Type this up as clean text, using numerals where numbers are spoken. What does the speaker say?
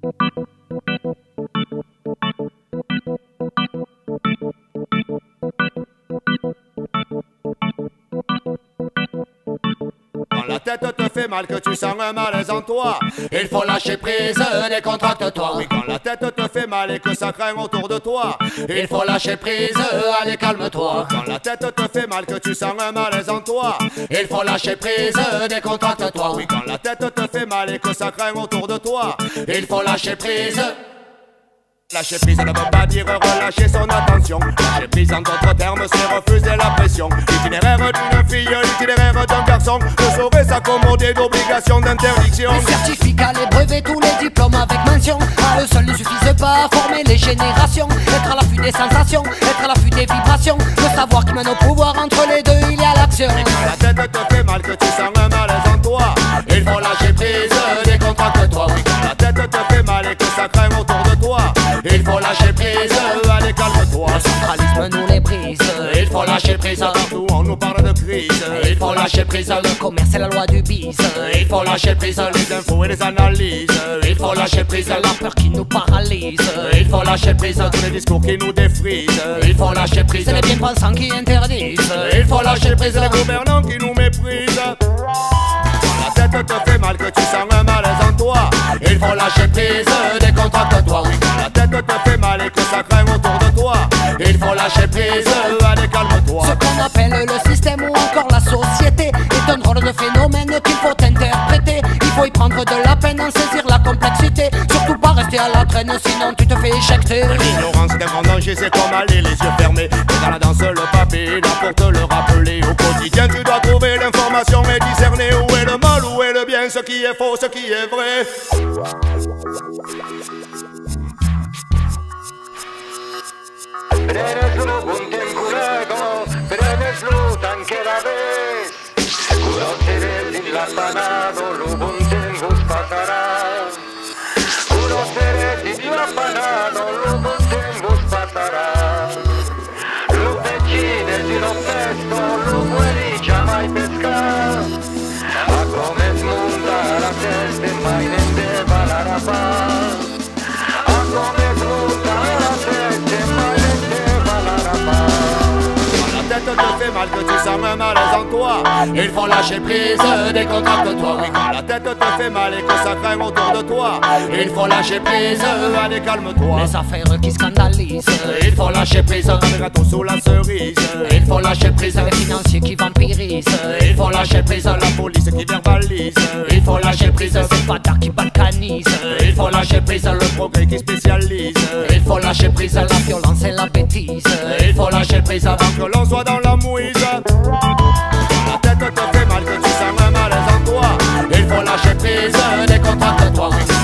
Quand la tête te fait mal, que tu sens un malaise en toi, il faut lâcher prise, décontracte-toi. Oui, quand la tête te fait mal et que ça craint autour de toi, il faut lâcher prise, allez calme-toi. Quand la tête te fait mal, que tu sens un malaise en toi, il faut lâcher prise, décontracte-toi. Oui, quand la tête te fait mal et que ça craint autour de toi, il faut lâcher prise. Lâcher prise ne veut pas dire relâcher son attention. Lâcher prise en d'autres termes c'est refuser la pression. L'itinéraire d'une fille, l'itinéraire d'un garçon ne saurait s'accommoder d'obligations d'interdiction. Les certificats, les brevets, tous les diplômes avec mention, à eux seuls ne suffisent pas à former les générations. Être à l'affût des sensations, être à l'affût des vibrations, le savoir qui mène au pouvoir, entre les deux il y a l'action. Et quand la tête te fait mal, que tu sens un malaise en toi, il faut lâcher prise, décontracte-toi. Oui, quand la tête te fait mal et que ça craint autour de toi, il faut lâcher prise, allez calme-toi. Le centralisme nous les brise, il faut lâcher prise. Partout on nous parle de crise, il faut lâcher prise. Le commerce et la loi du bis, il faut lâcher prise. Les infos et les analyses, il faut lâcher prise. La peur qui nous paralyse, il faut lâcher prise. Tous les discours qui nous défrisent, il faut lâcher prise. C'est les bien-pensants qui interdisent, il faut lâcher prise. Les gouvernants qui nous méprisent. Quand la tête te fait mal, que tu sens un malaise en toi, il faut lâcher prise, décontracte-toi. Oui, quand la tête te fait mal et que ça craint autour de toi, il faut lâcher prise, allez calme-toi. Ce qu'on appelle le système ou encore la société est un drôle de phénomène qu'il faut interpréter. Il faut y prendre de la peine, en saisir la complexité. Surtout pas rester à la traîne, sinon tu te fais éjecter. L'ignorance est un grand danger, c'est comme aller les yeux fermés. Mais dans la danse, le papier là pour te le rappeler. Au quotidien, tu dois trouver l'information et discerner où est le mal, où est le bien, ce qui est faux, ce qui est vrai. Prenez-le un tempo largo, prenez-le anche la vez. Conoceré dilapanado, lo buen tiempo pasará. Conoceré dilapanado, lo buen tiempo pasará. Lo vecine di lo pesto, lo vuoi mai pescar. A come smonta la testa e mai ne deva la rapaz. A come smonta la testa e mai ne deva la rapaz. Quand la tête te fait mal, que tu sens un malaise en toi, il faut lâcher prise, décontracte-toi. Oui, quand la tête te fait mal et que ça craint autour de toi, il faut lâcher prise, allez calme-toi. Les affaires qui scandalisent, il faut lâcher prise. Les gâteaux sous la cerise, il faut lâcher prise. les financiers qui vampirisent, il faut lâcher prise. La police qui verbalise, il faut lâcher prise. ces bâtards qui balkanisent, il faut lâcher prise. Le progrès qui spécialise, il faut lâcher prise. la violence et la bêtise, il faut lâcher prise avant que l'on soit dans la mouise. La tête te fait mal, que tu sens un malaise en toi, il faut lâcher prise, décontracte-toi.